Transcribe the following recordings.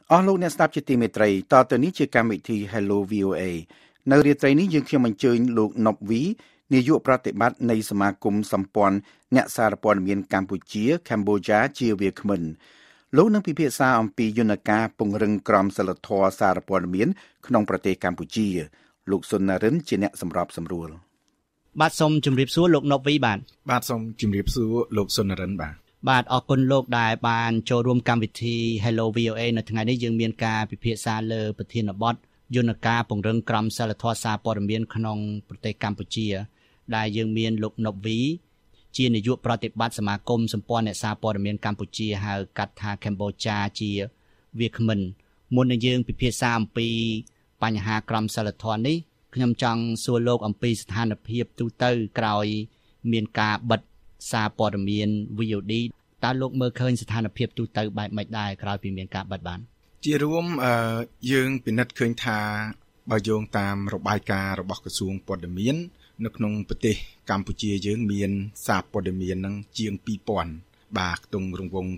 អស់លោកអ្នកស្ដាប់ជាទីមេត្រីតទៅនេះជាកម្មវិធី Hello VOA នៅរាត្រីនេះយើងខ្ញុំអញ្ជើញលោកណុបវីនាយកប្រតិបត្តិនៃសមាគមសម្ព័ន្ធអ្នកសារព័ត៌មានកម្ពុជា Cambodia ជាវាគ្មិនលោកនឹងពិភាក្សាអំពីយន្តការពង្រឹងក្រមសីលធម៌សារព័ត៌មានក្នុងប្រទេសកម្ពុជាលោកសុននរិនជាអ្នកសម្របសម្រួលបាទសូមជម្រាបសួរលោកណុបវីបាទសូមជម្រាបសួរលោកសុននរិនបាទអរគុណលោកដែលបានចូលរួមកម្មវិធី Hello VOA នៅថ្ងៃនេះយើងមានការពិភាក្សាលើប្រធានបទយន្តការពង្រឹងក្រមសីលធម៌សារព័ត៌មានក្នុងប្រទេសកម្ពុជាដែលយើងមានលោកណុបវីជានាយកប្រតិបត្តិសមាគមសម្ព័ន្ធអ្នកសារព័ត៌មានកម្ពុជាហៅកាត់ថា Cambodia ជាវាគ្មិនមុននឹងយើងពិភាក្សាអំពីបញ្ហាក្រមសីលធម៌នេះខ្ញុំចង់សួរលោកអំពីស្ថានភាពទូទៅក្រោយមានការបិទសារព័ត៌មាន VOD តើលោកមើលឃើញស្ថានភាពទូទៅបែបម៉េចដែរក្រោយពីមានការបិទបានជារួមយើងពិនិត្យឃើញថាបើយោងតាមរបាយការណ៍របស់ក្រសួងព័ត៌មាននៅក្នុងប្រទេសកម្ពុជាយើងមានសារព័ត៌មាននឹងជាង 2000 បាទខ្ទង់រង្វង់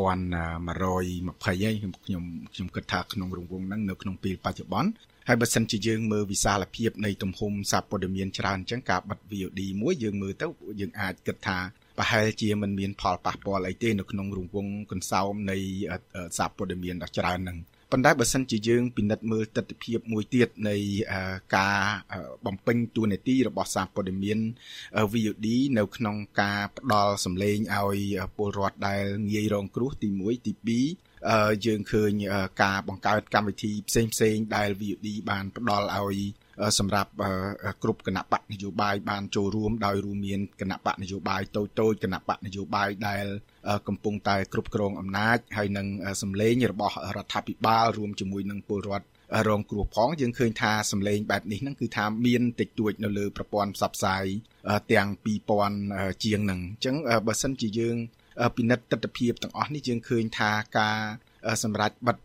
2120 ហើយខ្ញុំគិតថាក្នុងរង្វង់ហ្នឹងនៅក្នុងពេលបច្ចុប្បន្នហើយបើសិនជាយើងមើលវិសាលភាពនៃទំហំសារព័ត៌មានច្រើនអញ្ចឹងការបិទ VOD មួយយើងមើលទៅយើងអាចគិតថាប្រហែលជាមិនមានផលប៉ះពាល់អីទេនៅក្នុងរង្វង់កន្សោមនៃសារព័ត៌មានដ៏ច្រើនហ្នឹងប៉ុន្តែបើសិនជាយើងពិនិត្យមើលទស្សនវិជ្ជាមួយទៀតនៃការបំពេញតួនាទីរបស់សារព័ត៌មាន VOD នៅក្នុងការផ្ដល់សម្លេងឲ្យពលរដ្ឋដែលងាយរងគ្រោះទី1ទី2យើងឃើញការបង្កើតកម្មវិធីផ្សេងៗដែល VOD បានផ្ដល់ឲ្យសម្រាប់គ្រប់គណៈបកនយោបាយបានចូលរួមដោយរួមមានគណៈបកនយោបាយតូចៗគណៈបកនយោបាយដែលកំពុងតែគ្រប់គ្រងអំណាចហើយនឹងសម្លេងរបស់រដ្ឋាភិបាលរួមជាមួយនឹងពលរដ្ឋរងគ្រោះផងយើងឃើញថាសម្លេងបែបនេះហ្នឹងគឺថាមានតិចតួចនៅលើប្រព័ន្ធផ្សព្វផ្សាយទាំង 2000 ជាងហ្នឹងអញ្ចឹងបើសិនជាយើងពិនិត្យទស្សនវិជ្ជាទាំងអស់នេះយើងឃើញថាការសម្រាប់បិទ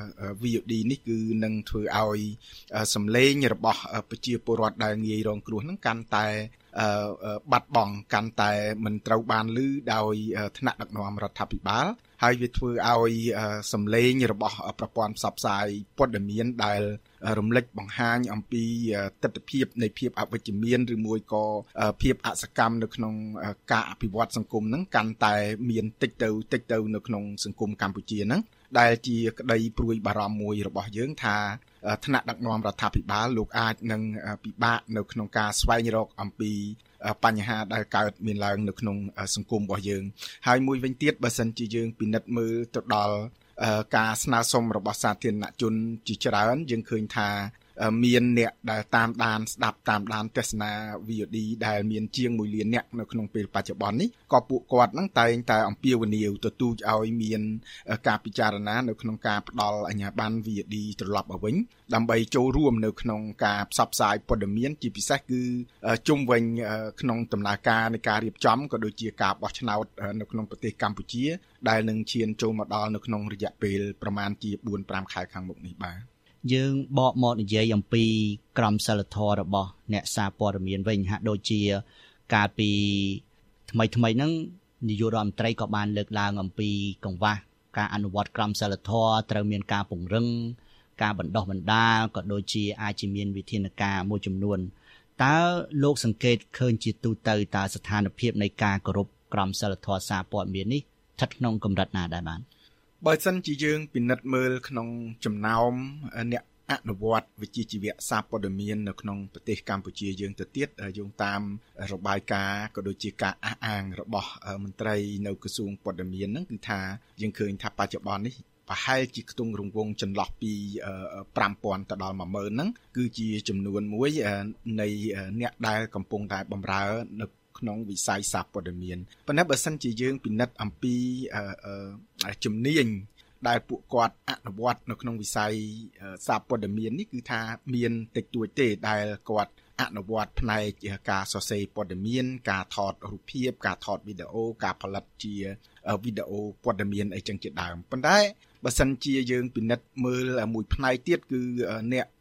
VOD នេះគឺនឹងធ្វើឲ្យសម្លេងរបស់ប្រជាពលរដ្ឋដែលងាយរងគ្រោះហ្នឹងកាន់តែបាត់បង់កាន់តែមិនត្រូវបានឮដោយថ្នាក់ដឹកនាំរដ្ឋាភិបាលហើយវាធ្វើឲ្យសម្លេងរបស់ប្រព័ន្ធផ្សព្វផ្សាយព័ត៌មានដែលរំលេចបង្ហាញអំពីទស្សនវិជ្ជានៃភាពអវិជ្ជមានឬមួយក៏ភាពអសកម្មនៅក្នុងការអភិវឌ្ឍសង្គមហ្នឹងកាន់តែមានតិចទៅនៅក្នុងសង្គមកម្ពុជាហ្នឹងដែលជាក្តីព្រួយបារម្ភមួយរបស់យើងថាថ្នាក់ដឹកនាំរដ្ឋាភិបាលលោកអាចនឹងពិបាកនៅក្នុងការស្វែងរកអំពីបញ្ហាដែលកើតមានឡើងនៅក្នុងសង្គមរបស់យើងហើយមួយវិញទៀតបើសិនជាយើងពិនិត្យមើលទៅដល់ការស្នើសុំរបស់សាធារណជនជាច្រើនយើងឃើញថាមានអ្នកដែលតាមដានស្ដាប់តាមដានទស្សនា VOD ដែលមានជាង1លានអ្នកនៅក្នុងពេលបច្ចុប្បន្ននេះក៏ពួកគាត់នឹងតែងតែអំពាវនាវទទូចឲ្យមានការពិចារណានៅក្នុងការផ្ដល់អាជ្ញាប័ណ្ណ VOD ត្រឡប់មកវិញដើម្បីចូលរួមនៅក្នុងការផ្សព្វផ្សាយព័ត៌មានជាពិសេសគឺជុំវិញក្នុងដំណើរការនៃការរៀបចំក៏ដូចជាការបោះឆ្នោតនៅក្នុងប្រទេសកម្ពុជាដែលនឹងឈានចូលមកដល់នៅក្នុងរយៈពេលប្រមាណជា 4-5 ខែខាងមុខនេះបាទយើងបកមកនិយាយអំពីក្រមសីលធម៌របស់អ្នកសារព័ត៌មានវិញហាក់ដូចជាកាលពីថ្មីហ្នឹងនាយករដ្ឋមន្ត្រីក៏បានលើកឡើងអំពីកង្វះការអនុវត្តក្រមសីលធម៌ត្រូវមានការពង្រឹងការបណ្ដុះបណ្ដាលក៏ដូចជាអាចជាមានវិធានការមួយចំនួនតើលោកសង្កេតឃើញជាទូទៅតើស្ថានភាពនៃការគោរពក្រមសីលធម៌សារព័ត៌មាននេះស្ថិតក្នុងកម្រិតណាដែរបានបើសិនជាយើងពិនិត្យមើលក្នុងចំណោមអ្នកអនុវត្តវិជ្ជាជីវៈសារព័ត៌មាននៅក្នុងប្រទេសកម្ពុជាយើងទៅទៀតយោងតាមរបាយការណ៍ក៏ដូចជាការអះអាងរបស់មន្ត្រីនៅក្រសួងព័ត៌មានហ្នឹងគឺថាយើងឃើញថាបច្ចុប្បន្ននេះប្រហែលជាខ្ទង់រង្វង់ចន្លោះពី5000ទៅដល់10000ហ្នឹងគឺជាចំនួនមួយនៃអ្នកដែលកំពុងតែបម្រើនៅក្នុងវិស័យសារព័ត៌មានប៉ុន្តែបើសិនជាយើងពិនិត្យអំពីជំនាញដែលពួកគាត់អនុវត្តនៅក្នុងវិស័យសារព័ត៌មាននេះគឺថាមានតិចតួចទេដែលគាត់អនុវត្តផ្នែកការសរសេរព័ត៌មានការថតរូបភាពការថតវីដេអូការផលិតជាវីដេអូព័ត៌មានអីចឹងជាដើមប៉ុន្តែបើសិនជាយើងពិនិត្យមើលមួយផ្នែកទៀតគឺអ្នក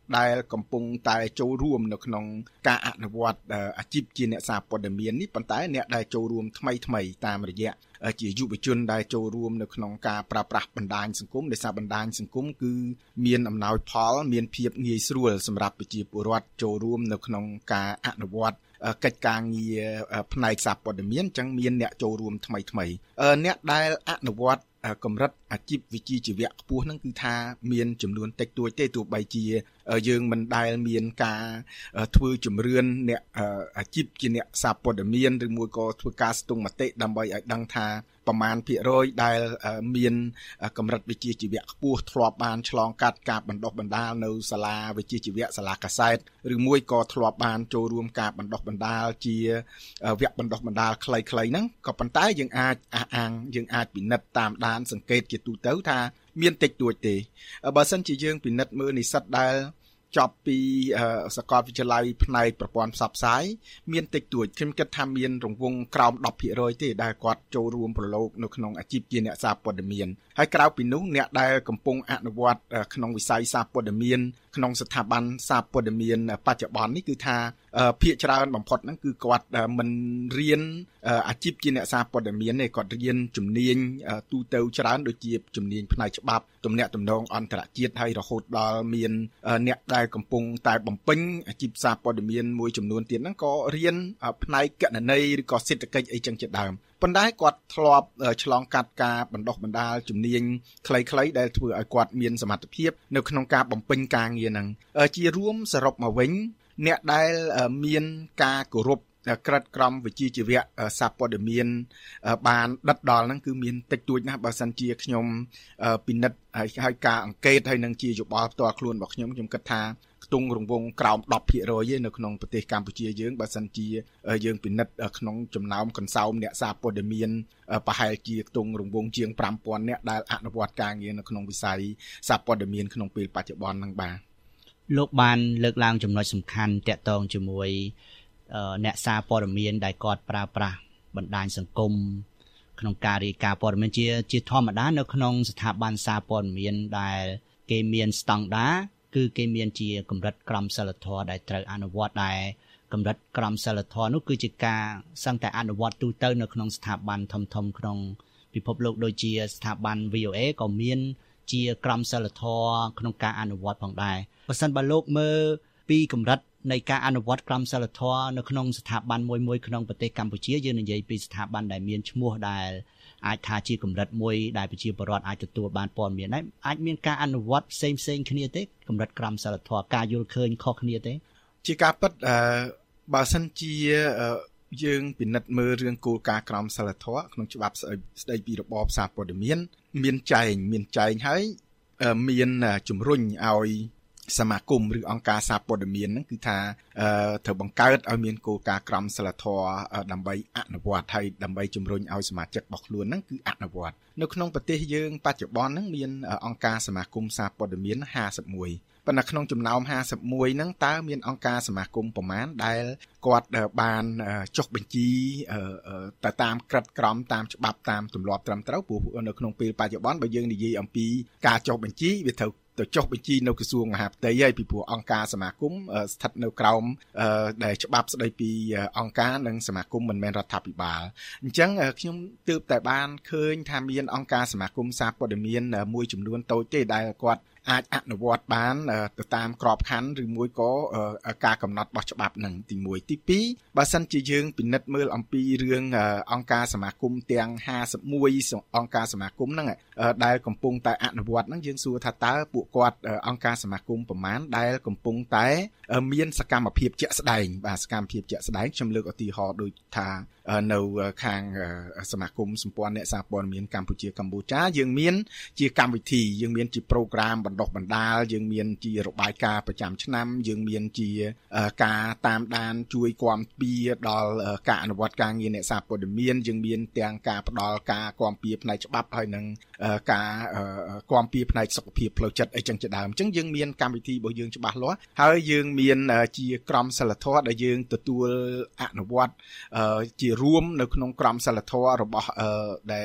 ដែលកំពុងតែចូលរួមនៅក្នុងការអនុវត្តអាជីពជាអ្នកសារព័ត៌មាននេះប៉ុន្តែអ្នកដែលចូលរួមថ្មីតាមរយៈជាយុវជនដែលចូលរួមនៅក្នុងការប្រើប្រាស់បណ្ដាញសង្គមដោយសារបណ្ដាញសង្គមគឺមានអំណោយផលមានភាពងាយស្រួលសម្រាប់ប្រជាពលរដ្ឋចូលរួមនៅក្នុងការអនុវត្តកិច្ចការងារផ្នែកសារព័ត៌មានអញ្ចឹងមានអ្នកចូលរួមថ្មីអ្នកដែលអនុវត្តកម្រិតអាជីពវិជ្ជាជីវៈខ្ពស់ហ្នឹងគឺថាមានចំនួនតិចតួចទេទោះបីជាយើងមិនដែលមានការធ្វើជំរឿនអ្នកអាជីពជាអ្នកសារព័ត៌មានឬមួយក៏ធ្វើការស្ទង់មតិដើម្បីឲ្យដឹងថាប្រមាណភាគរយដែលមានកម្រិតវិជ្ជាជីវៈខ្ពស់ធ្លាប់បានឆ្លងកាត់ការបណ្ដុះបណ្ដាលនៅសាលាវិជ្ជាជីវៈសាលាកាសែតឬមួយក៏ធ្លាប់បានចូលរួមការបណ្ដុះបណ្ដាលជាវគ្គបណ្ដុះបណ្ដាលខ្លីៗហ្នឹងក៏ប៉ុន្តែយើងអាចអះអាងយើងអាចពិនិត្យតាមដានសង្កេតជាទូទៅថាមានតិចតួចទេបើសិនជាយើងពិនិត្យមើលនិស្សិតដែលចប់ពីសាកលវិទ្យាល័យផ្នែកប្រព័ន្ធផ្សព្វផ្សាយមានតិចតួចខ្ញុំគិតថាមានរង្វង់ក្រោម 10% ទេដែលគាត់ចូលរួមប្រឡូកនៅក្នុងអាជីពជាអ្នកសារព័ត៌មានហើយក្រៅពីនោះអ្នកដែលកំពុងអនុវត្តក្នុងវិស័យសារព័ត៌មានក្នុងស្ថាប័នសារព័ត៌មានបច្ចុប្បន្ននេះគឺថាភាគច្រើនបំផុតហ្នឹងគឺគាត់មិនរៀនអាជីពជាអ្នកសារព័ត៌មានទេគាត់រៀនជំនាញទូទៅច្រើនដូចជាជំនាញផ្នែកច្បាប់ទំនាក់ទំនងអន្តរជាតិហើយរហូតដល់មានអ្នកដែលកំពុងតែបំពេញអាជីពសារព័ត៌មានមួយចំនួនទៀតហ្នឹងក៏រៀនផ្នែកគណនេយ្យឬក៏សេដ្ឋកិច្ចអីចឹងជាដើមប៉ុន្តែគាត់ធ្លាប់ឆ្លងកាត់ការបណ្ដុះបណ្ដាលជំនាញខ្លីៗដែលធ្វើឲ្យគាត់មានសមត្ថភាពនៅក្នុងការបំពេញការងារហ្នឹងជារួមសរុបមកវិញអ្នកដែលមានការគោរពក្រិតក្រមវិជ្ជាជីវៈសារព័ត៌មានបានដិតដល់ហ្នឹងគឺមានតិចតួចណាស់បើសិនជាខ្ញុំពិនិត្យហើយការអង្កេតហើយនឹងជាយោបល់ផ្ទាល់ខ្លួនរបស់ខ្ញុំគិតថាខ្ទង់រង្វង់ក្រោម 10% ទេនៅក្នុងប្រទេសកម្ពុជាយើងបើសិនជាយើងពិនិត្យក្នុងចំណោមកន្សោមអ្នកសារព័ត៌មានប្រហែលជាខ្ទង់រង្វង់ជាង 5000 នាក់ដែលអនុវត្តការងារនៅក្នុងវិស័យសារព័ត៌មានក្នុងពេលបច្ចុប្បន្នហ្នឹងបាទលោកបានលើកឡើងចំណុចសំខាន់តាក់ទងជាមួយអ្នកសារព័ត៌មានដែលគាត់ប្រើប្រាស់បណ្ដាញសង្គមក្នុងការរាយការណ៍ព័ត៌មានជាធម្មតានៅក្នុងស្ថាប័នសារព័ត៌មានដែលគេមានស្តង់ដារគឺគេមានជាកម្រិតក្រមសីលធម៌ដែលត្រូវអនុវត្តដែលកម្រិតក្រមសីលធម៌នោះគឺជាការសឹងតែអនុវត្តទូទៅនៅក្នុងស្ថាប័នធំៗក្នុងពិភពលោកដូចជាស្ថាប័ន VOA ក៏មានជាក្រមសីលធម៌ក្នុងការអនុវត្តផងដែរបើសិនបើលោកមើលពីកម្រិតនៃការអនុវត្តក្រមសីលធម៌នៅក្នុងស្ថាប័នមួយក្នុងប្រទេសកម្ពុជាយើងនិយាយពីស្ថាប័នដែលមានឈ្មោះដែលអាចថាជាកម្រិតមួយដែលប្រជាពលរដ្ឋអាចទទួលបានព័ត៌មានដែរអាចមានការអនុវត្តផ្សេងគ្នាទេកម្រិតក្រមសីលធម៌ការយល់ឃើញខុសគ្នាទេជាការពិតបើសិនជាយើងពិនិត្យមើលរឿងគោលការណ៍ក្រមសីលធម៌ក្នុងច្បាប់ស្តីពីរបបសារព័ត៌មានមានចែងហើយមានជំរុញឲ្យសមាគមឬអង្គការសារព័ត៌មានហ្នឹងគឺថាត្រូវបង្កើតឲ្យមានគោលការណ៍ក្រមសីលធម៌ដើម្បីអនុវត្តហើយដើម្បីជំរុញឲ្យសមាជិករបស់ខ្លួនហ្នឹងគឺអនុវត្តនៅក្នុងប្រទេសយើងបច្ចុប្បន្នហ្នឹងមានអង្គការសមាគមសារព័ត៌មាន51ប៉ុន្តែក្នុងចំណោម51ហ្នឹងតើមានអង្គការសមាគមប្រមាណដែលគាត់បានចុះបញ្ជីទៅតាមក្រិតក្រមតាមច្បាប់តាមទម្លាប់ត្រឹមត្រូវព្រោះនៅក្នុងពេលបច្ចុប្បន្នបើយើងនិយាយអំពីការចុះបញ្ជីវាត្រូវទៅចុះបញ្ជីនៅក្រសួងមហាផ្ទៃហើយពីព្រោះអង្គការសមាគមស្ថិតនៅក្រោមដែលច្បាប់ស្តីពីអង្គការនិងសមាគមមិនមែនរដ្ឋាភិបាលអញ្ចឹងខ្ញុំទើបតែបានឃើញថាមានអង្គការសមាគមសារព័ត៌មានមួយចំនួនតូចទេដែលគាត់អាចអនុវត្តបានទៅតាមក្របខ័ណ្ឌឬមួយក៏ការកំណត់របស់ច្បាប់នឹងទី1ទី2បើសិនជាយើងពិនិត្យមើលអំពីរឿងអង្គការសមាគមទាំង51អង្គការសមាគមហ្នឹងដែលកំពុងតែអនុវត្តហ្នឹងយើងសួរថាតើពួកគាត់អង្គការសមាគមប្រមាណដែលកំពុងតែមានសកម្មភាពជាក់ស្ដែងបាទសកម្មភាពជាក់ស្ដែងខ្ញុំលើកឧទាហរណ៍ដូចថានៅខាងសមាគមសម្ព័ន្ធអ្នកសារព័ត៌មានកម្ពុជាកម្ពុជាយើងមានជាកម្មវិធីយើងមានជាប្រូក្រាមបណ្ដុះបណ្ដាលយើងមានជារបាយការណ៍ប្រចាំឆ្នាំយើងមានជាការតាមដានជួយគាំពារដល់ការអនុវត្តការងារអ្នកសារព័ត៌មានយើងមានទាំងការផ្ដល់ការគាំពារផ្នែកច្បាប់ហើយនិងការគាំពារផ្នែកសុខភាពផ្លូវចិត្តអីចឹងជាដើមអញ្ចឹងយើងមានកម្មវិធីរបស់យើងច្បាស់លាស់ហើយយើងមានជាក្រមសីលធម៌ដែលយើងទទួលអនុវត្តជារួមនៅក្នុងក្រមសីលធម៌របស់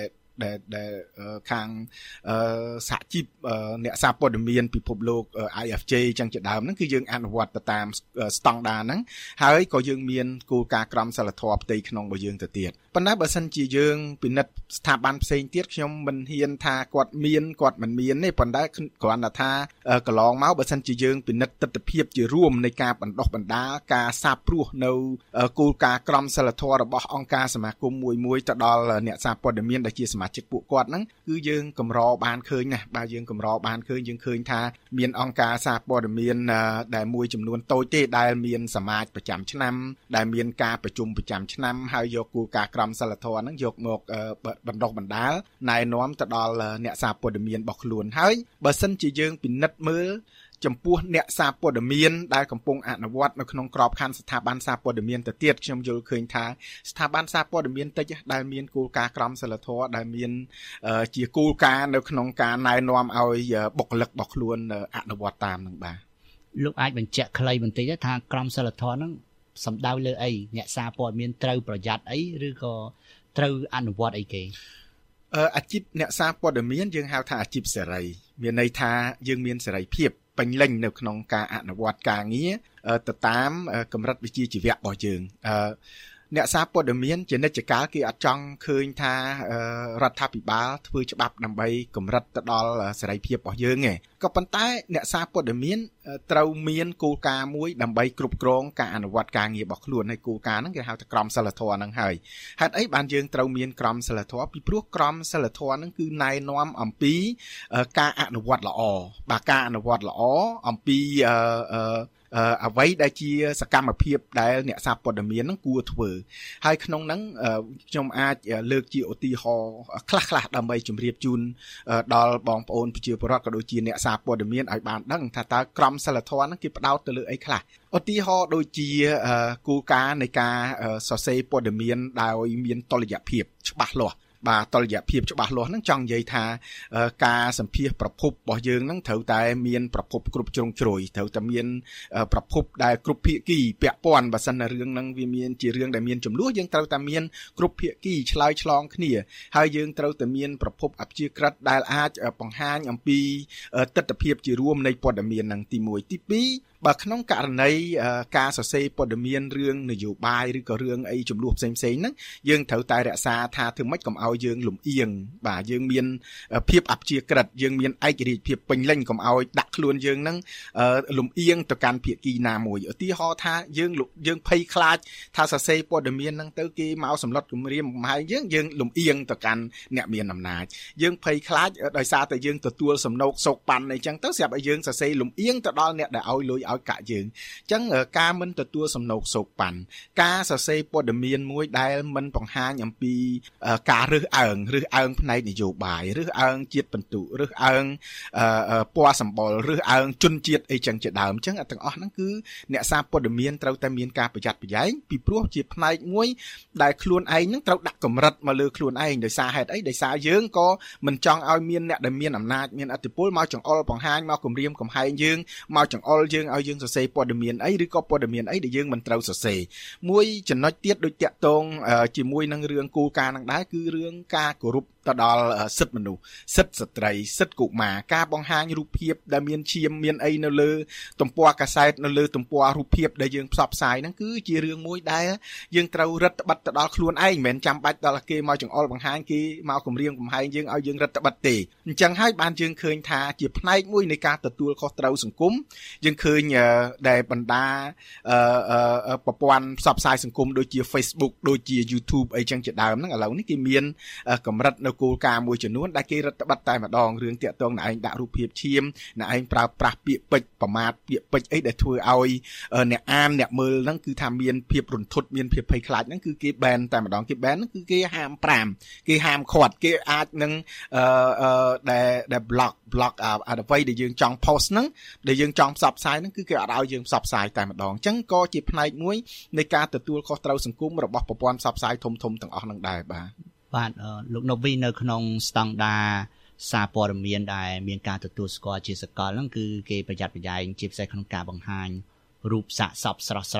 ដែលខាងសហជីពអ្នកសារព័ត៌មានពិភពលោក IFJ ចឹងជាដើមហ្នឹងគឺយើងអនុវត្តទៅតាមស្តង់ដារហ្នឹងហើយក៏យើងមានគោលការណ៍ក្រមសីលធម៌ផ្ទៃក្នុងរបស់យើងទៅទៀតប៉ុន្តែបើសិនជាយើងពិនិត្យស្ថាប័នផ្សេងទៀតខ្ញុំមិនហ៊ានថាគាត់មានគាត់មិនមានទេប៉ុន្តែគ្រាន់តែថាកន្លងមកបើសិនជាយើងពិនិត្យទស្សនវិជ្ជារួមនៃការបណ្ដុះបណ្ដាលការសាបព្រោះនៅគោលការណ៍ក្រមសីលធម៌របស់អង្គការសមាគមមួយទៅដល់អ្នកសារព័ត៌មានដែលជាសមាជិកពួកគាត់ហ្នឹងគឺយើងកម្របានឃើញណាបាទយើងកម្របានឃើញយើងឃើញថាមានអង្គការសារព័ត៌មានដែលមួយចំនួនតូចទេដែលមានសមាជប្រចាំឆ្នាំដែលមានការប្រជុំប្រចាំឆ្នាំហើយយកគោលការណ៍ក្រមសីលធម៌ហ្នឹងយកមកបណ្ដុះបណ្ដាលណែនាំទៅដល់អ្នកសារព័ត៌មានរបស់ខ្លួនហើយបើសិនជាយើងពិនិត្យមើលចំពោះអ្នកសារព័ត៌មានដែលកំពុងអនុវត្តនៅក្នុងក្របខ័ណ្ឌស្ថាប័នសារព័ត៌មានទៅទៀតខ្ញុំយល់ឃើញថាស្ថាប័នសារព័ត៌មានតិចដែលមានគោលការណ៍ក្រមសីលធម៌ដែលមានជាគោលការណ៍នៅក្នុងការណែនាំឲ្យបុគ្គលិករបស់ខ្លួនអនុវត្តតាមនឹងបាទលោកអាចបញ្ជាក់ខ្លីបន្តិចថាក្រមសីលធម៌ហ្នឹងសំដៅលើអីអ្នកសារព័ត៌មានត្រូវប្រយ័ត្នអីឬក៏ត្រូវអនុវត្តអីគេអាជីពអ្នកសារព័ត៌មានយើងហៅថាអាជីពសេរីមានន័យថាយើងមានសេរីភាពពេញលេញនៅក្នុងការអនុវត្តការងារទៅតាមកម្រិតវិជ្ជាជីវៈរបស់យើងអ្នកសារព័ត៌មានជានិច្ចកាលគេអត់ចង់ឃើញថារដ្ឋាភិបាលធ្វើច្បាប់ដើម្បីកម្រិតទៅដល់សេរីភាពរបស់យើងទេក៏ប៉ុន្តែអ្នកសារព័ត៌មានត្រូវមានគោលការណ៍មួយដើម្បីគ្រប់គ្រងការអនុវត្តការងាររបស់ខ្លួនហើយគោលការណ៍ហ្នឹងគេហៅថាក្រមសីលធម៌ហ្នឹងហើយហេតុអីបានយើងត្រូវមានក្រមសីលធម៌ពីព្រោះក្រមសីលធម៌ហ្នឹងគឺណែនាំអំពីការអនុវត្តល្អបាទការអនុវត្តល្អអំពីអ្វីដែលជាសកម្មភាពដែលអ្នកសារព័ត៌មានហ្នឹងគួរធ្វើហើយក្នុងហ្នឹងខ្ញុំអាចលើកជាឧទាហរណ៍ខ្លះៗដើម្បីជម្រាបជូនដល់បងប្អូនប្រជាពលរដ្ឋក៏ដូចជាអ្នកសារព័ត៌មានឲ្យបានដឹងថាតើក្រមសីលធម៌ហ្នឹងគេផ្ដោតទៅលើអីខ្លះឧទាហរណ៍ដូចជាគោលការណ៍នៃការសរសេរព័ត៌មានដោយមានតុល្យភាពច្បាស់លាស់បាទតុល្យភាពច្បាស់លាស់ហ្នឹងចង់និយាយថាការសម្ភាសប្រភពរបស់យើងហ្នឹងត្រូវតែមានប្រភពគ្រប់ជ្រុងជ្រោយត្រូវតែមានប្រភពដែលគ្រប់ភាគីពាក់ព័ន្ធបើសិនរឿងហ្នឹងវាមានជារឿងដែលមានចំនួនយើងត្រូវតែមានគ្រប់ភាគីឆ្លើយឆ្លងគ្នាហើយយើងត្រូវតែមានប្រភពអព្យាក្រឹតដែលអាចបង្ហាញអំពីទស្សនវិជ្ជាជារួមនៃព័ត៌មានហ្នឹងទី1ទី2បើក្នុងករណីការសរសេរព័ត៌មានរឿងនយោបាយឬក៏រឿងអីចំនួនផ្សេងៗហ្នឹងយើងត្រូវតែរក្សាថាធ្វើម៉េចកុំឲ្យយើងលំអៀងបាទយើងមានភាពអព្យាក្រឹតយើងមានឯករាជ្យភាពពេញលេញកុំឲ្យដាក់ខ្លួនយើងហ្នឹងលំអៀងទៅកាន់ភាគីណាមួយឧទាហរណ៍ថាយើងភ័យខ្លាចថាសរសេរព័ត៌មានហ្នឹងទៅគេមកសម្លុតគំរាមកំហែងយើងលំអៀងទៅកាន់អ្នកមានអំណាចយើងភ័យខ្លាចដោយសារតែយើងទទួលសំណោកសោកប៉ាន់អីចឹងទៅស្រាប់ឲ្យយើងសរសេរលំអៀងទៅដល់អ្នកដែលឲ្យលុយឲ្យកាក់យើងអញ្ចឹងការមិនទទួលសំណោកសោកប៉ាន់ការសរសេរព័ត៌មានមួយដែលមិនបង្ហាញអំពីការរើសអើងផ្នែកនយោបាយរើសអើងជាតិបន្ទុរើសអើងពណ៌សម្បុររើសអើងជនជាតិអីចឹងជាដើមអញ្ចឹងទាំងអស់ហ្នឹងគឺអ្នកសារព័ត៌មានត្រូវតែមានការប្រយ័ត្នប្រយែងពីព្រោះជាផ្នែកមួយដែលខ្លួនឯងហ្នឹងត្រូវដាក់កម្រិតមកលើខ្លួនឯងដោយសារហេតុអីដោយសារយើងក៏មិនចង់ឲ្យមានអ្នកដែលមានអំណាចមានឥទ្ធិពលមកចង្អុលបង្ហាញមកគំរាមកំហែងយើងមកចង្អុលយើងឲ្យយើងសរសេរព័ត៌មានអីឬក៏ព័ត៌មានអីដែលយើងមិនត្រូវសរសេរមួយចំណុចទៀតដូចតាក់ទងជាមួយនឹងរឿងគោលការណ៍នឹងដែរគឺរឿងការគោរពទៅដល់សិទ្ធិមនុស្សសិទ្ធិស្ត្រីសិទ្ធិកុមារការបង្ហាញរូបភាពដែលមានឈាមមានអីនៅលើទំព័រកាសែតនៅលើទំព័ររូបភាពដែលយើងផ្សព្វផ្សាយហ្នឹងគឺជារឿងមួយដែលយើងត្រូវរឹតបន្តឹងទៅដល់ខ្លួនឯងមិនមែនចាំបាច់ដល់គេមកចង្អុលបង្ហាញគេមកគំរាមកំហែងយើងឲ្យយើងរឹតបន្តឹងទេអញ្ចឹងហើយបានយើងឃើញថាជាផ្នែកមួយនៃការទទួលខុសត្រូវសង្គមយើងឃើញដែលបណ្ដាប្រព័ន្ធផ្សព្វផ្សាយសង្គមដូចជា Facebook ដូចជា YouTube អីចឹងជាដើមហ្នឹងឥឡូវនេះគេមានកម្រិតនៅគោលការណ៍មួយចំនួនដែលគេរដ្ឋបတ်តែម្ដងរឿងតាក់ទងអ្នកឯងដាក់រូបភាពឈាមអ្នកឯងប្រើប្រាស់ពាក្យពេចន៍ប្រមាថពាក្យពេចន៍អីដែលធ្វើឲ្យអ្នកអានអ្នកមើលហ្នឹងគឺថាមានភាពរន្ធត់មានភាពភ័យខ្លាចហ្នឹងគឺគេ ban តែម្ដងគេ ban ហ្នឹងគឺគេហាម5គេហាមឃាត់គេអាចនឹងដែល block អ្វីដែលយើងចង់ post ហ្នឹងដែលយើងចង់ផ្សព្វផ្សាយហ្នឹងគឺគេអត់ឲ្យយើងផ្សព្វផ្សាយតែម្ដងអញ្ចឹងក៏ជាផ្នែកមួយនៃការទទួលខុសត្រូវសង្គមរបស់ប្រព័ន្ធផ្សព្វផ្សាយធំទាំងអស់ហ្នឹងដែរបាទលោកណូវីនៅក្នុងស្តង់ដារសារព័ត៌មានដែលមានការទទួលស្គាល់ជាសកលហ្នឹងគឺគេប្រយ័ត្នប្រយែងជាពិសេសក្នុងការបង្ហាញរូបសាកសពស្រស់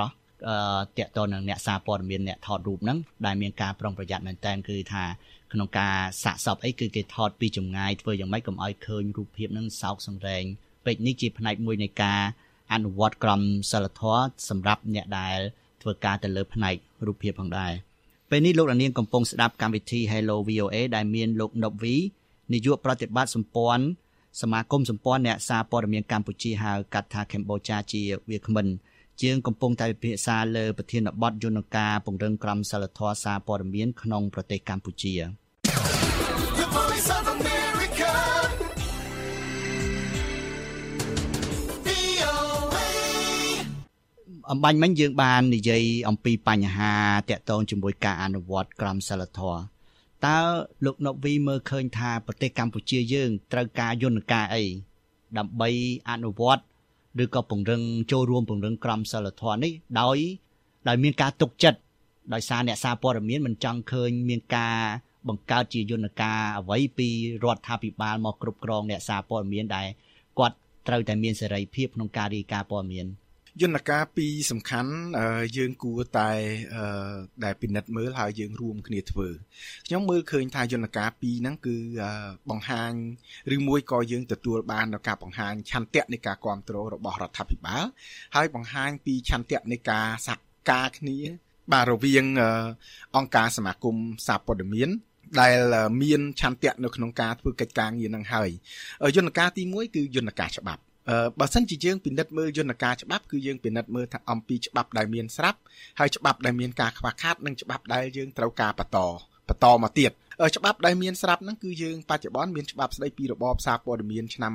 តាក់ទងនឹងអ្នកសារព័ត៌មានអ្នកថតរូបហ្នឹងដែលមានការប្រុងប្រយ័ត្នមែនតើគឺថាក្នុងការសាកសពអីគឺគេថតពីចម្ងាយធ្វើយ៉ាងម៉េចកុំឲ្យឃើញរូបភាពហ្នឹងសោកសង្រេងពេកនេះជាផ្នែកមួយនៃការអនុវត្តក្រមសីលធម៌សម្រាប់អ្នកដែលធ្វើការទៅលើផ្នែករូបភាពផងដែរពេលនេះលោកនាងកំពុងស្ដាប់កម្មវិធី Hello VOA ដែលមានលោកណុបវីនាយកប្រតិបត្តិសម្ព័ន្ធសមាគមសម្ព័ន្ធអ្នកសារព័ត៌មានកម្ពុជាហៅកាត់ថាកម្ពុជាជាវាគ្មិនជាងកំពុងតែពិភាក្សាលើប្រធានបទយន្តការពង្រឹងក្រមសីលធម៌សារព័ត៌មានក្នុងប្រទេសកម្ពុជាអំបញ្ញមិញយើងបាននិយាយអំពីបញ្ហាតាក់ទងជាមួយការអនុវត្តក្រមសីលធម៌តើលោកណុបវីមើលឃើញថាប្រទេសកម្ពុជាយើងត្រូវការយន្តការអីដើម្បីអនុវត្តឬក៏ពង្រឹងចូលរួមពង្រឹងក្រមសីលធម៌នេះដោយមានការទុកចិត្តដោយសារអ្នកសារព័ត៌មានមិនចង់ឃើញមានការបង្កើតជាយន្តការអ្វីពីរដ្ឋាភិបាលមកគ្រប់គ្រងអ្នកសារព័ត៌មានដែលគាត់ត្រូវតែមានសេរីភាពក្នុងការរាយការណ៍ព័ត៌មានយន្តការពីរសំខាន់យើងគួរតែដែលពិនិត្យមើលហើយយើងរួមគ្នាធ្វើខ្ញុំមើលឃើញថាយន្តការពីរហ្នឹងគឺបង្ហាញឬមួយក៏យើងទទួលបាននៅការបង្ហាញឆន្ទៈនៃការគ្រប់គ្រងរបស់រដ្ឋាភិបាលហើយបង្ហាញពីឆន្ទៈនៃការសហការគ្នាបាទរវាងអង្គការសមាគមសារព័ត៌មានដែលមានឆន្ទៈនៅក្នុងការធ្វើកិច្ចការងារហ្នឹងហើយយន្តការទី1គឺយន្តការច្បាប់បើសិនជាយើងពិនិត្យមើលយន្តការច្បាប់គឺយើងពិនិត្យមើលថាអំពីច្បាប់ដែលមានស្រាប់ហើយច្បាប់ដែលមានការខ្វះខាតនិងច្បាប់ដែលយើងត្រូវការបន្តមកទៀតច្បាប់ដែលមានស្រាប់ហ្នឹងគឺយើងបច្ចុប្បន្នមានច្បាប់ស្តីពីរបបសារព័ត៌មានឆ្នាំ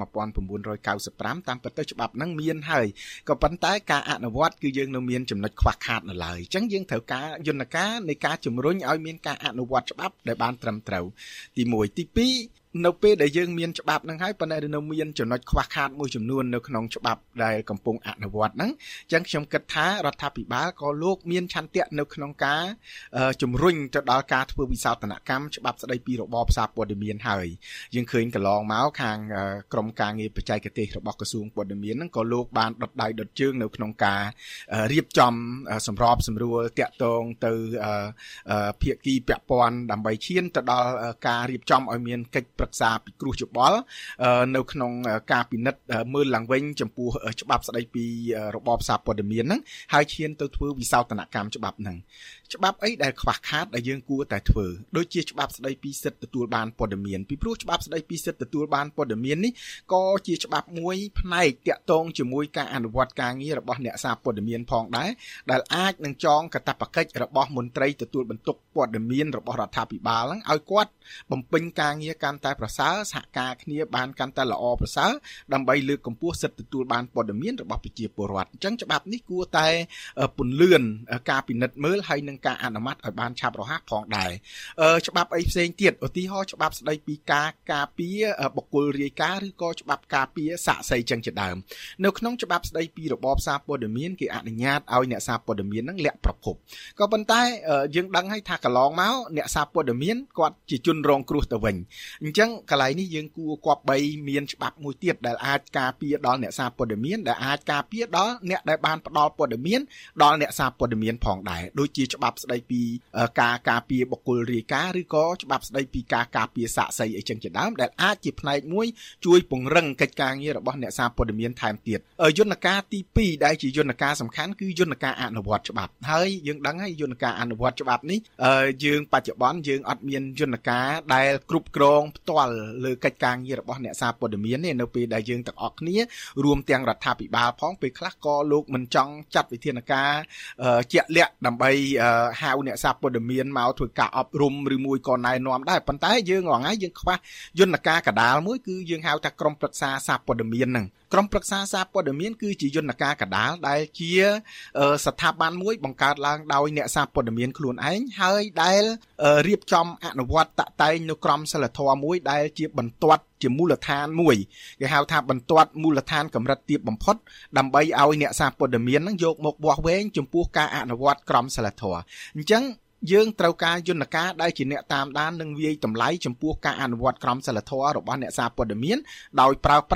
1995តាមពិតទៅច្បាប់ហ្នឹងមានហើយក៏ប៉ុន្តែការអនុវត្តគឺយើងនៅមានចំណុចខ្វះខាតនៅឡើយអញ្ចឹងយើងត្រូវការយន្តការនៃការជំរុញឲ្យមានការអនុវត្តច្បាប់ដែលបានត្រឹមត្រូវទី1ទី2នៅពេលដែលយើងមានច្បាប់ហ្នឹងហើយប៉ុន្តែនៅមានចំណុចខ្វះខាតមួយចំនួននៅក្នុងច្បាប់ដែលកំពុងអនុវត្តហ្នឹងអញ្ចឹងខ្ញុំគិតថារដ្ឋាភិបាលក៏លោកមានឆន្ទៈនៅក្នុងការជំរុញទៅដល់ការធ្វើវិសោធនកម្មច្បាប់ស្តីពីរបបសារព័ត៌មានហើយយើងឃើញកន្លងមកខាងក្រមការងារបច្ចេកទេសរបស់ក្រសួងព័ត៌មានហ្នឹងក៏លោកបានដុតដៃដុតជើងនៅក្នុងការរៀបចំសម្របសម្រួលតាក់ទងទៅភាគីពាក់ព័ន្ធដើម្បីឈានទៅដល់ការរៀបចំឲ្យមានកិច្ចប្រឹក្សាពិគ្រោះយោបល់នៅក្នុងការពិនិត្យមើលឡើងវិញចំពោះច្បាប់ស្តីពីរបបសារព័ត៌មានហ្នឹងហើយឈានទៅធ្វើវិសោធនកម្មច្បាប់ហ្នឹងច្បាប់អីដែលខ្វះខាតដែលយើងគួរតែធ្វើដូចជាច្បាប់ស្តីពីសិទ្ធិទទួលបានព័ត៌មានពីព្រោះច្បាប់ស្តីពីសិទ្ធិទទួលបានព័ត៌មាននេះក៏ជាច្បាប់មួយផ្នែកតាក់ទងជាមួយការអនុវត្តការងាររបស់អ្នកសារព័ត៌មានផងដែរដែលអាចនឹងចងកាតព្វកិច្ចរបស់មន្ត្រីទទួលបន្ទុកព័ត៌មានរបស់រដ្ឋាភិបាលហ្នឹងឲ្យគាត់បំពេញការងារកាន់តែប្រសើរសហការគ្នាបានកាន់តែល្អប្រសើរដើម្បីលើកកម្ពស់សិទ្ធិទទួលបានព័ត៌មានរបស់ប្រជាពលរដ្ឋអញ្ចឹងច្បាប់នេះគួរតែពន្លឿនការពិនិត្យមើលហើយនឹងការអនុម័តឲ្យបានឆាប់រហ័សផងដែរច្បាប់អីផ្សេងទៀតឧទាហរណ៍ច្បាប់ស្តីពីការការពារបុគ្គលរាយការណ៍ឬក៏ច្បាប់ការពារសាក្សីចឹងជាដើមនៅក្នុងច្បាប់ស្តីពីរបបសារព័ត៌មានគេអនុញ្ញាតឲ្យអ្នកសារព័ត៌មាននឹងលាក់ប្រភពក៏ប៉ុន្តែយើងដឹងហើយថាកន្លងមកអ្នកសារព័ត៌មានគាត់ជាជនរងគ្រោះទៅវិញអញ្ចឹងកន្លែងនេះយើងគួរគប្បីមានច្បាប់មួយទៀតដែលអាចការពារដល់អ្នកសារព័ត៌មានដែលអាចការពារដល់អ្នកដែលបានផ្ដល់ព័ត៌មានដល់អ្នកសារព័ត៌មានផងដែរដូចជាច្បាប់ស្តីពីការការពារបុគ្គលរាយការណ៍ឬក៏ច្បាប់ស្តីពីការការពារសាក្សីអីចឹងជាដើមដែលអាចជាផ្នែកមួយជួយពង្រឹងកិច្ចការងាររបស់អ្នកសារព័ត៌មានថែមទៀតយន្តការទី2ដែលជាយន្តការសំខាន់គឺយន្តការអនុវត្តច្បាប់ហើយយើងដឹងហើយយន្តការអនុវត្តច្បាប់នេះយើងបច្ចុប្បន្នយើងអត់មានយន្តការដែលគ្រប់គ្រងផ្ទាល់លើកិច្ចការងាររបស់អ្នកសារព័ត៌មានទេនៅពេលដែលយើងទាំងអស់គ្នារួមទាំងរដ្ឋាភិបាលផងពេលខ្លះក៏លោកមិនចង់ចាត់វិធានការជាក់លាក់ដើម្បីហៅអ្នកសារព័ត៌មានមកធ្វើការអប់រំឬមួយក៏ណែនាំដែរប៉ុន្តែយើងរងហើយយើងខ្វះយន្តការកដាលមួយគឺយើងហៅថាក្រុមប្រឹក្សាសារព័ត៌មានហ្នឹងក្រុមប្រឹក្សាសារព័ត៌មានគឺជាយន្តការកដាលដែលជាស្ថាប័នមួយបង្កើតឡើងដោយអ្នកសារព័ត៌មានខ្លួនឯងហើយដែលរៀបចំអនុវត្តតាក់តែងនៅក្រមសីលធម៌មួយដែលជាបន្ទាត់ជាមូលដ្ឋានមួយគេហៅថាបន្ទាត់មូលដ្ឋានកម្រិតទាបបំផុតដើម្បីឲ្យអ្នកសារព័ត៌មាននឹងយកមកវាស់វែងចំពោះការអនុវត្តក្រមសីលធម៌អញ្ចឹងយើងត្រូវការយន្តការដែលជាអ្នកតាមដាននិងវាយតម្លៃចំពោះការអនុវត្តក្រមសីលធម៌របស់អ្នកសារព័ត៌មានដោយប្រើប្រាស់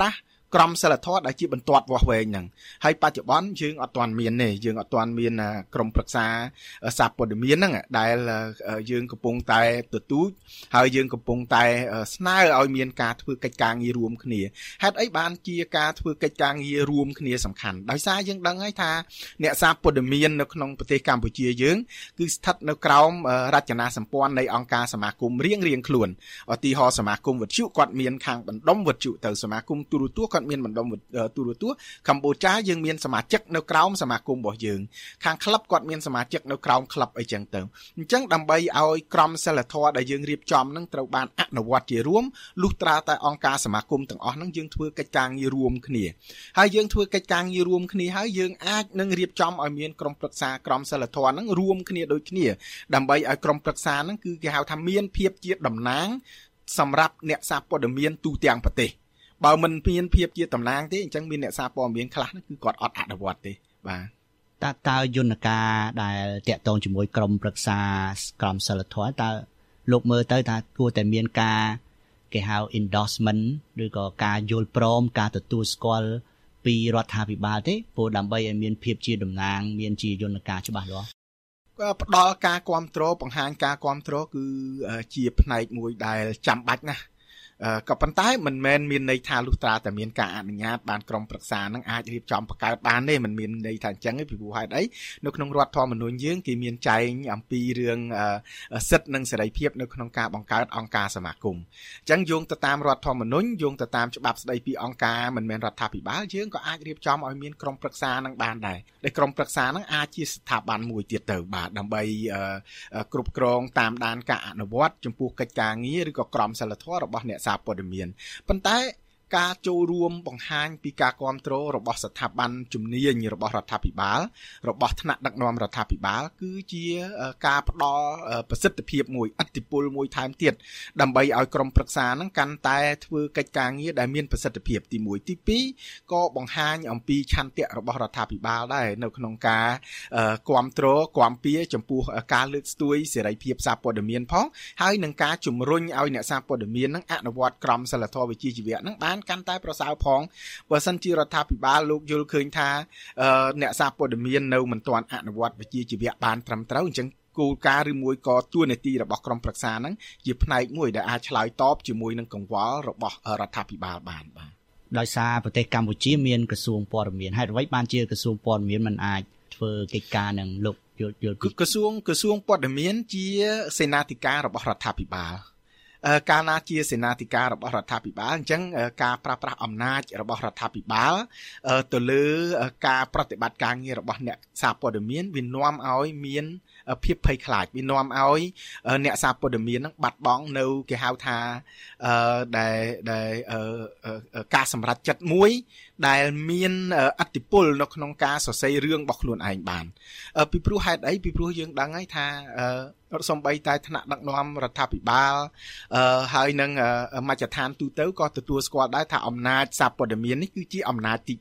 ក្រមសីលធម៌ដែលជាបន្ទាត់វាស់វែងហ្នឹងហើយបច្ចុប្បន្នយើងអត់ទាន់មានទេយើងអត់ទាន់មានក្រុមប្រឹក្សាសារព័ត៌មានហ្នឹងដែលយើងកំពុងតែទទូចហើយយើងកំពុងតែស្នើឲ្យមានការធ្វើកិច្ចការងាររួមគ្នាហេតុអីបានជាការធ្វើកិច្ចការងាររួមគ្នាសំខាន់ដោយសារយើងដឹងហើយថាអ្នកសារព័ត៌មាននៅក្នុងប្រទេសកម្ពុជាយើងគឺស្ថិតនៅក្រោមរចនាសម្ព័ន្ធនៃអង្គការសមាគមរៀងខ្លួនឧទាហរណ៍សមាគមវិទ្យុគាត់មានខាងបណ្ដុំវិទ្យុទៅសមាគមទូរទស្សន៍គាត់មានបណ្ដុំទូរទស្សន៍កម្ពុជាយើងមានសមាជិកនៅក្រោមសមាគមរបស់យើងខាងក្លឹបគាត់មានសមាជិកនៅក្រោមក្លឹបអីចឹងទៅអញ្ចឹងដើម្បីឲ្យក្រមសីលធម៌ដែលយើងរៀបចំនឹងត្រូវបានអនុវត្តជារួមលុះត្រាតែអង្គការសមាគមទាំងអស់ហ្នឹងយើងធ្វើកិច្ចការងាររួមគ្នាហើយយើងធ្វើកិច្ចការងាររួមគ្នាហើយយើងអាចនឹងរៀបចំឲ្យមានក្រុមប្រឹក្សាក្រមសីលធម៌ហ្នឹងរួមគ្នាដូចគ្នាដើម្បីឲ្យក្រុមប្រឹក្សាហ្នឹងគឺគេហៅថាមានភាពជាតំណាងសម្រាប់អ្នកសារព័ត៌មានទូទាំងប្រទេសបើមិនមានភាពជាតំណាងទេអញ្ចឹងមានអ្នកសារព័ត៌មានខ្លះហ្នឹងគឺគាត់អត់អនុវត្តទេបាទតើយន្តការដែលតាក់ទងជាមួយក្រុមប្រឹក្សាក្រមសីលធម៌តើលោកមើលទៅថាគួរតែមានការគេហៅ endorsement ឬក៏ការយល់ព្រមការទទួលស្គាល់ពីរដ្ឋាភិបាលទេព្រោះដើម្បីឲ្យមានភាពជាតំណាងមានជាយន្តការច្បាស់លាស់ក៏ផ្ដល់ការគ្រប់គ្រងបង្ហាញការគ្រប់គ្រងគឺជាផ្នែកមួយដែលចាំបាច់ណាស់ក៏ប៉ុន្តែមិនមែនមានន័យថាលុះត្រាតែមានការអនុញ្ញាតបានក្រុមប្រឹក្សានឹងអាចរៀបចំបង្កើតបានទេមិនមានន័យថាអញ្ចឹងទេពីព្រោះហេតុអីនៅក្នុងរដ្ឋធម្មនុញ្ញយើងគេមានចែងអំពីរឿងសិទ្ធិនិងសេរីភាពនៅក្នុងការបង្កើតអង្គការសមាគមអញ្ចឹងយោងទៅតាមរដ្ឋធម្មនុញ្ញយោងទៅតាមច្បាប់ស្តីពីអង្គការមិនមែនរដ្ឋាភិបាលយើងក៏អាចរៀបចំឲ្យមានក្រុមប្រឹក្សានឹងបានដែរដែលក្រុមប្រឹក្សានឹងអាចជាស្ថាប័នមួយទៀតទៅបាទដើម្បីគ្រប់គ្រងតាមដានការអនុវត្តចំពោះកិច្ចការងារឬក៏ក្រមសីលធម៌របស់អ្នកសារព័ត៌មានប៉ុន្តែការចូលរួមបង្ហាញពីការគ្រប់គ្រងរបស់ស្ថាប័នជំនាញរបស់រដ្ឋាភិបាលរបស់ថ្នាក់ដឹកនាំរដ្ឋាភិបាលគឺជាការផ្ដល់ប្រសិទ្ធភាពមួយឥទ្ធិពលមួយថែមទៀតដើម្បីឲ្យក្រុមប្រឹក្សាហ្នឹងកាន់តែធ្វើកិច្ចការងារដែលមានប្រសិទ្ធភាពទី1ទី2ក៏បង្ហាញអំពីឆន្ទៈរបស់រដ្ឋាភិបាលដែរនៅក្នុងការគ្រប់គ្រងគាំពៀចំពោះការលើកស្ទួយសេរីភាពសារព័ត៌មានផងហើយនឹងការជំរុញឲ្យអ្នកសារព័ត៌មានហ្នឹងអនុវត្តក្រមសីលធម៌វិជ្ជាជីវៈហ្នឹងបានកាន់តែប្រសើរផងបើសិនជារដ្ឋាភិបាលលោកយល់ឃើញថាអ្នកសារព័ត៌មាននៅមិនទាន់អនុវត្តវិជ្ជាជីវៈបានត្រឹមត្រូវអញ្ចឹងគោលការណ៍ឬមួយក៏តួនាទីរបស់ក្រុមប្រឹក្សាហ្នឹងជាផ្នែកមួយដែលអាចឆ្លើយតបជាមួយនឹងកង្វល់របស់រដ្ឋាភិបាលបានបាទដោយសារប្រទេសកម្ពុជាមានក្រសួងព័ត៌មានហេតុអ្វីបានជាក្រសួងព័ត៌មានមិនអាចធ្វើកិច្ចការនឹងលោកយល់ក្រសួងព័ត៌មានជាសេនាធិការរបស់រដ្ឋាភិបាលកាលណាជាសេនាធិការរបស់រដ្ឋាភិបាលអញ្ចឹងការប្រើប្រាស់អំណាចរបស់រដ្ឋាភិបាលទៅលើការប្រតិបត្តិការងាររបស់អ្នកសារព័ត៌មានវានាំឲ្យមានភាពភ័យខ្លាចវានាំឲ្យអ្នកសារព័ត៌មាននឹងបាត់បង់នៅគេហៅថាដែលការសម្រេចចិត្តមួយដែលមានឥទ្ធិពលនៅក្នុងការសរសេររឿងរបស់ខ្លួនឯងបានពីព្រោះហេតុអីពីព្រោះយើងដឹងហើយថាសំបីតែថ្នាក់ដឹកនាំរដ្ឋាភិបាលហើយនឹងមជ្ឈដ្ឋានទូទៅក៏ទទួលស្គាល់ដែរថាអំណាចសារព័ត៌មាននេះគឺជាអំណាចទី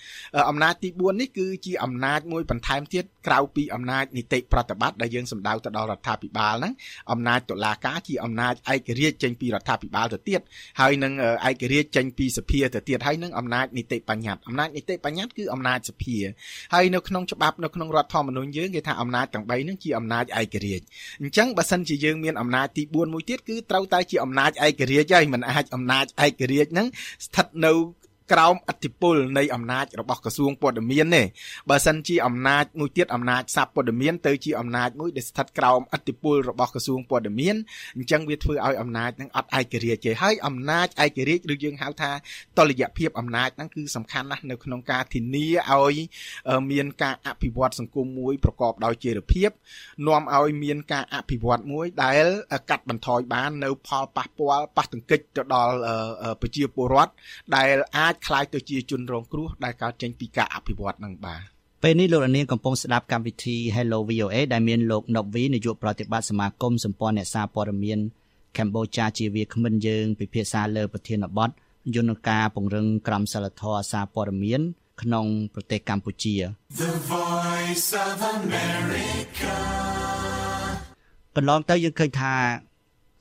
4អំណាចទី4នេះគឺជាអំណាចមួយបន្ថែមទៀតក្រៅពីអំណាចនីតិប្រតិបត្តិដែលយើងសម្ដៅទៅដល់រដ្ឋាភិបាលហ្នឹងអំណាចតុលាការជាអំណាចឯករាជ្យចេញពីរដ្ឋាភិបាលទៅទៀតហើយនឹងឯករាជ្យចេញពីសភាទៅទៀតហើយនឹងអំណាចនីតិបញ្ញត្តិអំណាចនីតិបញ្ញត្តិគឺអំណាចសភាហើយនៅក្នុងច្បាប់នៅក្នុងរដ្ឋធម្មនុញ្ញយើងគេថាអំណាចទាំង3ហ្នឹងជាអំណាចឯករាជ្យអញ្ចឹងបើសិនជាយើងមានអំណាចទី4មួយទៀតគឺត្រូវតែជាអំណាចឯករាជ្យហើយមិនអាចអំណាចឯករាជ្យហ្នឹងស្ថិតនៅក្រោមឥទ្ធិពលនៃអំណាចរបស់ក្រសួងព័ត៌មានទេបើសិនជាអំណាចមួយទៀតអំណាចសារព័ត៌មានទៅជាអំណាចមួយដែលស្ថិតក្រោមឥទ្ធិពលរបស់ក្រសួងព័ត៌មានអញ្ចឹងវាធ្វើឲ្យអំណាចនឹងអត់ឯករាជ្យទេហើយអំណាចឯករាជ្យឬយើងហៅថាតុល្យភាពអំណាចហ្នឹងគឺសំខាន់ណាស់នៅក្នុងការធានាឲ្យមានការអភិវឌ្ឍសង្គមមួយប្រកបដោយចីរភាពនាំឲ្យមានការអភិវឌ្ឍមួយដែលកាត់បន្ថយបាននៅផលប៉ះពាល់ប៉ះទង្គិចទៅដល់ប្រជាពលរដ្ឋដែលអាចខ្លាយទៅជាជនរងគ្រោះដែលកើតចេញពីការអភិវឌ្ឍនឹងបាទពេលនេះលោកនាងកំពុងស្ដាប់កម្មវិធី Hello VOA ដែលមានលោកណុបវីនាយកប្រតិបត្តិសមាគមសម្ព័ន្ធអ្នកសារព័ត៌មានកម្ពុជាជាវាគ្មិនយើងពិភាក្សាលើប្រធានបទយន្តការពង្រឹងក្រមសីលធម៌សារព័ត៌មានក្នុងប្រទេសកម្ពុជា The Voice of America កន្លងទៅយើងឃើញថា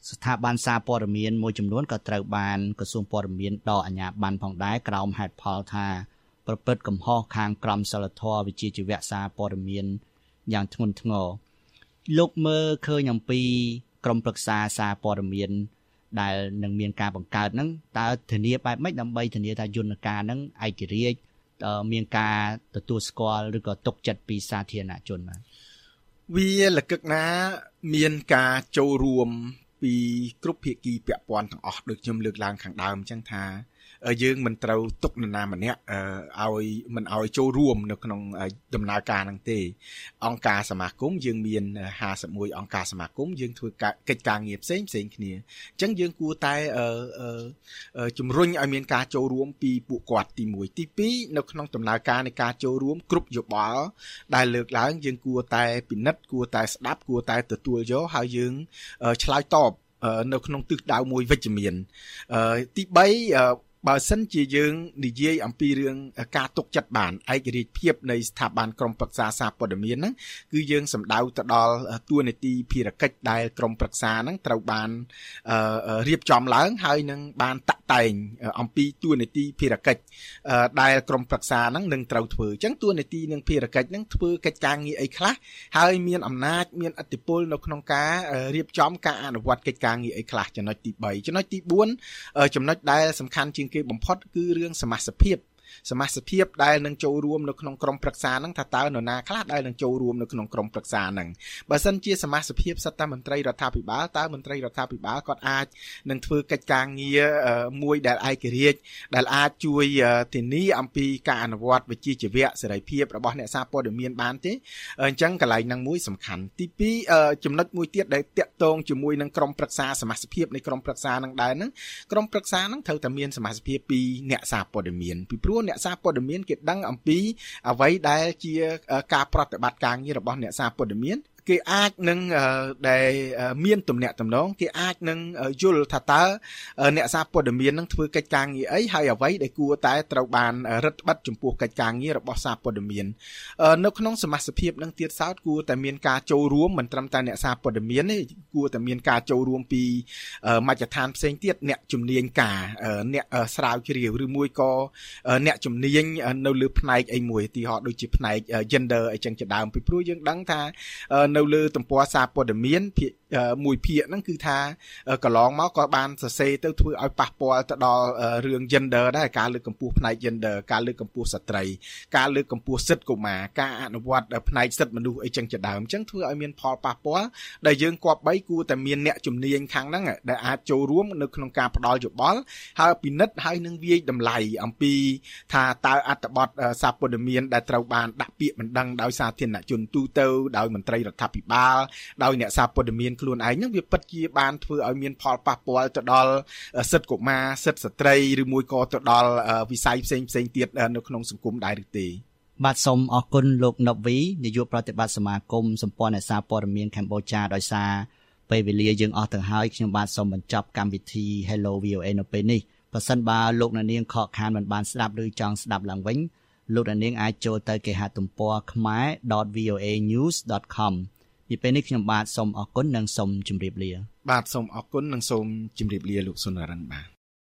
ស្ថាប័នសារព័ត៌មានមួយចំនួនក៏ត្រូវបានក្រសួងព័ត៌មានដកអាជ្ញាប័ណ្ណផងដែរក្រោមហេតុផលថាប្រព្រឹត្តកំហុសខាងក្រមសីលធម៌វិជ្ជាជីវៈសារព័ត៌មានយ៉ាងធ្ងន់ធ្ងរលោកមើលឃើញអំពីក្រមប្រឹក្សាសារព័ត៌មានដែលនឹងមានការបង្កើតហ្នឹងតើធានាបែបម៉េចដើម្បីធានាថាយន្តការហ្នឹងឯករាជ្យមានការទទួលស្គាល់ឬក៏ទុកចិត្តពីសាធារណជនបាទវាលកឹកណាមានការចូលរួមពីគ្រប់ភាគីពាក់ព័ន្ធទាំងអស់ដូចខ្ញុំលើកឡើងខាងដើមអញ្ចឹងថាយើងមិនត្រូវទុកនរណាម្នាក់ឲ្យចូលរួមនៅក្នុងដំណើរការហ្នឹងទេអង្គការសមាគមយើងមាន51អង្គការសមាគមយើងធ្វើកិច្ចការងារផ្សេងគ្នាអញ្ចឹងយើងគួរតែជំរុញឲ្យមានការចូលរួមពីពួកគាត់ទី1ទី2នៅក្នុងដំណើរការនៃការចូលរួមគ្រប់យោបល់ដែលលើកឡើងយើងគួរតែពិនិត្យគួរតែស្ដាប់គួរតែទទួលយកហើយយើងឆ្លើយតបនៅក្នុងទិសដៅមួយវិជ្ជមានទី3បើសិនជាយើងនិយាយអំពីរឿងការទុកចិត្តបានឯករាជ្យភាពនៃស្ថាប័នក្រមប្រឹក្សាសារព័ត៌មានហ្នឹងគឺយើងសំដៅទៅដល់តួនាទីភារកិច្ចដែលក្រមប្រឹក្សាហ្នឹងត្រូវបានរៀបចំឡើងហើយនឹងបានតាក់តែងអំពីតួនាទីភារកិច្ចដែលក្រមប្រឹក្សាហ្នឹងនឹងត្រូវធ្វើអញ្ចឹងតួនាទីនិងភារកិច្ចហ្នឹងធ្វើកិច្ចការងារអីខ្លះហើយមានអំណាចមានឥទ្ធិពលនៅក្នុងការរៀបចំការអនុវត្តកិច្ចការងារអីខ្លះចំណុចទី3ចំណុចទី4ចំណុចដែលសំខាន់ជាងគេបំផុតគឺរឿងសមាជិកភាពដែលនឹងចូលរួមនៅក្នុងក្រុមប្រឹក្សាហ្នឹងថាតើនរណាខ្លះដែលនឹងចូលរួមនៅក្នុងក្រុមប្រឹក្សាហ្នឹងបើសិនជាសមាជិកភាពសិតតែមន្ត្រីរដ្ឋាភិបាលតើមន្ត្រីរដ្ឋាភិបាលគាត់អាចនឹងធ្វើកិច្ចការងារមួយដែលឯករាជ្យដែលអាចជួយធានាអំពីការអនុវត្តវិជ្ជាជីវៈសេរីភាពរបស់អ្នកសារព័ត៌មានបានទេអញ្ចឹងកន្លែងហ្នឹងមួយសំខាន់ទី2ចំណុចមួយទៀតដែលតាក់ទងជាមួយនឹងក្រុមប្រឹក្សាសមាជិកភាពនៃក្រុមប្រឹក្សាហ្នឹងដែរហ្នឹងក្រុមប្រឹក្សាហ្នឹងត្រូវតែមានសមាជិកភាពពីអ្នកសារព័ត៌មានពីព្រោះអ្នកសារព័ត៌មានគេដឹងអំពីអ្វីដែលជាការប្រតិបត្តិការងាររបស់អ្នកសារព័ត៌មានគេអាចនឹងដែលមានទំនាក់ទំនងគេអាចនឹងយល់ថាតើអ្នកសារព័ត៌មាននឹងធ្វើកិច្ចការងារអីហើយអ្វីដែលគួរតែត្រូវបានរឹតបន្តឹងចំពោះកិច្ចការងាររបស់សារព័ត៌មាននៅក្នុងសមាជិកភាពនឹងទៀតសោតគួរតែមានការចូលរួមមិនត្រឹមតែអ្នកសារព័ត៌មានទេគួរតែមានការចូលរួមពីមជ្ឈដ្ឋានផ្សេងទៀតអ្នកជំនាញការអ្នកស្រាវជ្រាវឬមួយក៏អ្នកជំនាញនៅលើផ្នែកអីមួយឧទាហរណ៍ដូចជាផ្នែក gender អីចឹងជាដើមពីព្រោះយើងដឹងថានៅលើទំព័រសារព័ត៌មានមួយភាគហ្នឹងគឺថាកន្លងមកក៏បានសរសេរទៅធ្វើឲ្យប៉ះពាល់ទៅដល់រឿង gender ដែរការលើកកម្ពស់ផ្នែក gender ការលើកកម្ពស់ស្ត្រីការលើកកម្ពស់សិទ្ធិកុមារការអនុវត្តផ្នែកសិទ្ធិមនុស្សអីចឹងជាដើមអញ្ចឹងធ្វើឲ្យមានផលប៉ះពាល់ដែលយើងគប្បីគួរតែមានអ្នកជំនាញខាងហ្នឹងដែលអាចចូលរួមនៅក្នុងការផ្ដល់យោបល់ហើយពិនិត្យហើយនឹងវាយតម្លៃអំពីថាតើអត្ថបទសារព័ត៌មានដែលត្រូវបានដាក់ពាក្យបណ្ដឹងដោយសាធារណជនទូទៅដោយមន្ត្រីរដ្ឋាភិបាលដោយអ្នកសារព័ត៌មានខ្លួនឯងហ្នឹងវាពិតជាបានធ្វើឲ្យមានផលប៉ះពាល់ទៅដល់សិទ្ធិកុមារសិទ្ធិស្ត្រីឬមួយក៏ទៅដល់វិស័យផ្សេងទៀតនៅក្នុងសង្គមដែរឬទេបាទសូមអរគុណលោកណូវីនាយកប្រតិបត្តិសមាគមសម្ព័ន្ធអ្នកសារព័ត៌មានកម្ពុជាដោយសារពេលវេលាយើងអស់ទៅហើយខ្ញុំបាទសូមបញ្ចប់កម្មវិធី Hello VOA នៅពេលនេះប្រសិនបើលោកអ្នកនាងខកខានមិនបានស្ដាប់ឬចង់ស្ដាប់ឡើងវិញលោកអ្នកនាងអាចចូលទៅគេហទំព័រ khmae.voanews.com ពីពេលនេះខ្ញុំបាទសូមអរគុណនិងសូមជម្រាបលាបាទសូមអរគុណនិងសូមជម្រាបលាលោកសុនរិនបាទ